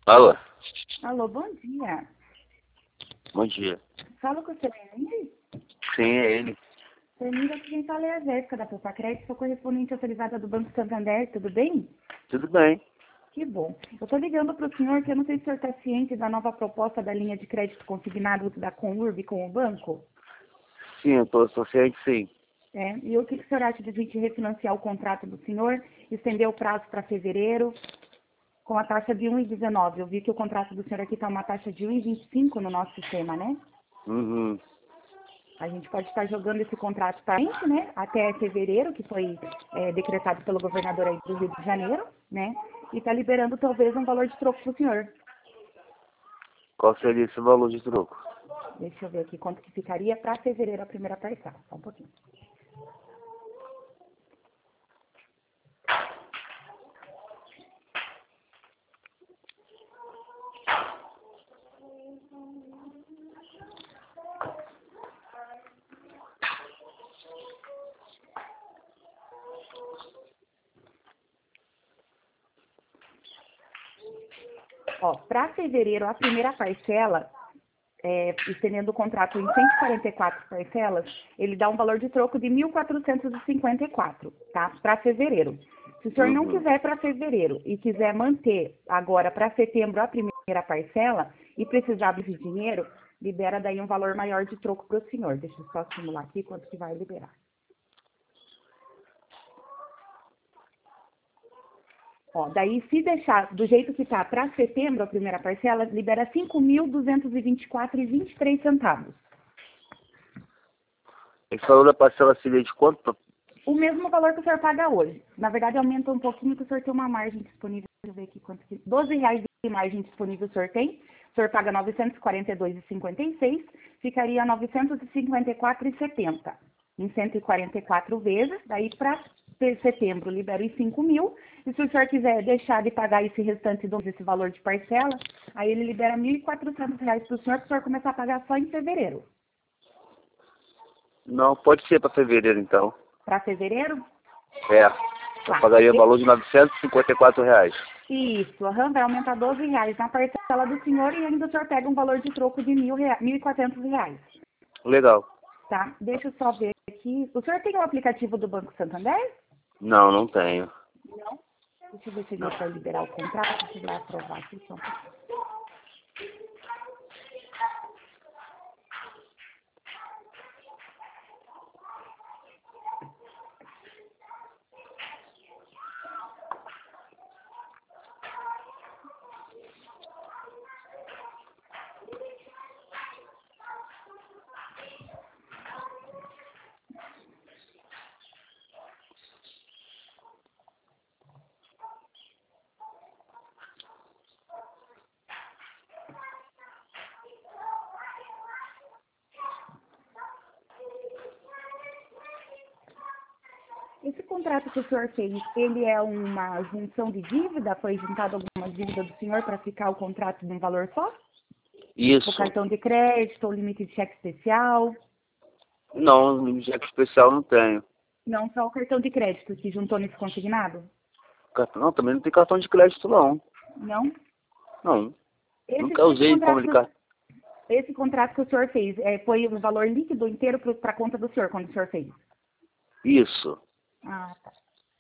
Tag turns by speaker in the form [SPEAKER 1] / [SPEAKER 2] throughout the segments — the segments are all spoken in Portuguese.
[SPEAKER 1] Alô?
[SPEAKER 2] Alô, bom dia.
[SPEAKER 1] Bom dia.
[SPEAKER 2] Fala com o seu Emílio?
[SPEAKER 1] Sim, é ele.
[SPEAKER 2] Seu Emílio, aqui quem fala é a Jéssica da Poupa Crédito, sou correspondente autorizada do Banco Santander, tudo bem?
[SPEAKER 1] Tudo bem.
[SPEAKER 2] Que bom. Eu estou ligando para o senhor, que eu não sei se o senhor está ciente da nova proposta da linha de crédito consignado da Conurb com o banco.
[SPEAKER 1] Sim, eu estou ciente, sim.
[SPEAKER 2] E o que o senhor acha de a gente refinanciar o contrato do senhor, estender o prazo para fevereiro, com a taxa de 1,19? Eu vi que o contrato do senhor aqui está uma taxa de 1,25 no nosso sistema, né?
[SPEAKER 1] Uhum.
[SPEAKER 2] A gente pode estar jogando esse contrato para frente, né? Até fevereiro, que foi decretado pelo governador aí do Rio de Janeiro, né? E está liberando talvez um valor de troco para o senhor.
[SPEAKER 1] Qual seria esse valor de troco?
[SPEAKER 2] Deixa eu ver aqui quanto que ficaria para fevereiro a primeira parcela. Só um pouquinho. Ó, para fevereiro, a primeira parcela, estendendo o contrato em 144 parcelas, ele dá um valor de troco de 1.454, tá? Para fevereiro. Se o senhor não
[SPEAKER 1] Uhum.
[SPEAKER 2] quiser para fevereiro e quiser manter agora para setembro a primeira parcela e precisar desse dinheiro, libera daí um valor maior de troco para o senhor. Deixa eu só simular aqui quanto que vai liberar. Ó, daí, se deixar do jeito que está para setembro, a primeira parcela, libera 5.224,23 centavos.
[SPEAKER 1] Esse valor da parcela seria de quanto?
[SPEAKER 2] O mesmo valor que o senhor paga hoje. Na verdade, aumenta um pouquinho, que o senhor tem uma margem disponível. Deixa eu ver aqui quanto que... R$ 12 de margem disponível o senhor tem. O senhor paga R$ 942,56, ficaria R$ 954,70. Em 144 vezes, daí para setembro libera os 5 mil. E se o senhor quiser deixar de pagar esse restante desse valor de parcela, aí ele libera R$ 1.400 para o senhor começar a pagar só em fevereiro.
[SPEAKER 1] Não, pode ser para fevereiro, então.
[SPEAKER 2] Para fevereiro?
[SPEAKER 1] É. Eu
[SPEAKER 2] Tá.
[SPEAKER 1] pagaria o valor de R$ 954.
[SPEAKER 2] Isso, vai aumentar R$ 12 na parcela do senhor e ainda o senhor pega um valor de troco de R$ 1.400.
[SPEAKER 1] Legal.
[SPEAKER 2] Tá? Deixa eu só ver aqui. O senhor tem o aplicativo do Banco Santander?
[SPEAKER 1] Não, não tenho.
[SPEAKER 2] Não. Deixa eu ver se ele vai liberar o contrato, se vai aprovar aqui. Só um pouquinho. Esse contrato que o senhor fez, ele é uma junção de dívida? Foi juntado alguma dívida do senhor para ficar o contrato de um valor só?
[SPEAKER 1] Isso.
[SPEAKER 2] O cartão de crédito, ou limite de cheque especial?
[SPEAKER 1] Não, cheque especial não tenho.
[SPEAKER 2] Não, só o cartão de crédito que juntou nesse consignado?
[SPEAKER 1] Não, também não tem cartão de crédito, não.
[SPEAKER 2] Não?
[SPEAKER 1] Não.
[SPEAKER 2] Esse,
[SPEAKER 1] Nunca
[SPEAKER 2] esse
[SPEAKER 1] usei como
[SPEAKER 2] contrato
[SPEAKER 1] de
[SPEAKER 2] que
[SPEAKER 1] cartão.
[SPEAKER 2] Esse contrato que o senhor fez, foi o valor líquido inteiro para a conta do senhor, quando o senhor fez?
[SPEAKER 1] Isso.
[SPEAKER 2] Ah, tá.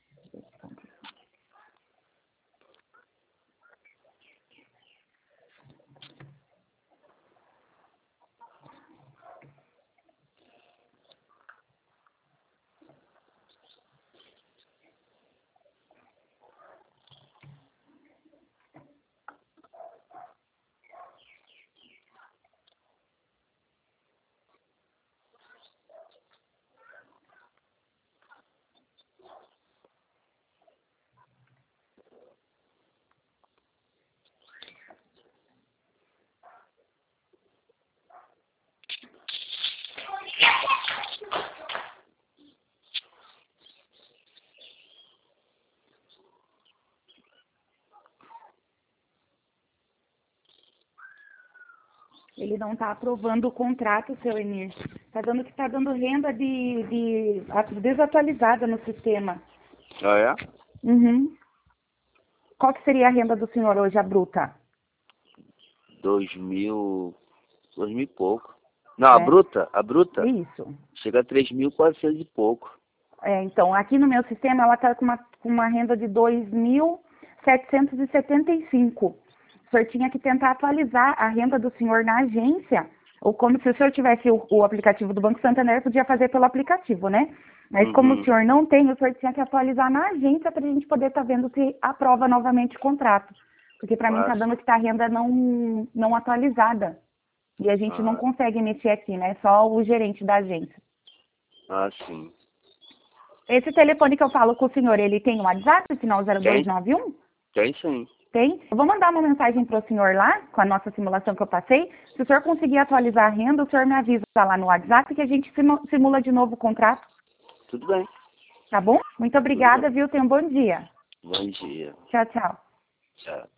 [SPEAKER 2] Ele não está aprovando o contrato, seu Emir. Está dando que está dando renda desatualizada no sistema.
[SPEAKER 1] Ah, é?
[SPEAKER 2] Uhum. Qual que seria a renda do senhor hoje, a bruta?
[SPEAKER 1] 2.000 e pouco. Não, a
[SPEAKER 2] É.
[SPEAKER 1] bruta, a bruta
[SPEAKER 2] Isso.
[SPEAKER 1] chega a 3.400 e pouco.
[SPEAKER 2] Então, aqui no meu sistema, ela está com uma renda de 2.775. O senhor tinha que tentar atualizar a renda do senhor na agência, ou como se o senhor tivesse o aplicativo do Banco Santander, podia fazer pelo aplicativo, né? Mas como o senhor não tem, o senhor tinha que atualizar na agência para a gente poder estar vendo se aprova novamente o contrato. Porque para mim está dando que está a renda não atualizada. E a gente não consegue mexer aqui, né? Só o gerente da agência.
[SPEAKER 1] Ah, sim.
[SPEAKER 2] Esse telefone que eu falo com o senhor, ele tem um WhatsApp, final 0291?
[SPEAKER 1] Tem sim.
[SPEAKER 2] Tem? Eu vou mandar uma mensagem para o senhor lá, com a nossa simulação que eu passei. Se o senhor conseguir atualizar a renda, o senhor me avisa lá no WhatsApp que a gente simula de novo o contrato.
[SPEAKER 1] Tudo bem.
[SPEAKER 2] Tá bom? Muito obrigada, viu? Tenha um bom dia.
[SPEAKER 1] Bom dia.
[SPEAKER 2] Tchau, tchau.
[SPEAKER 1] Tchau.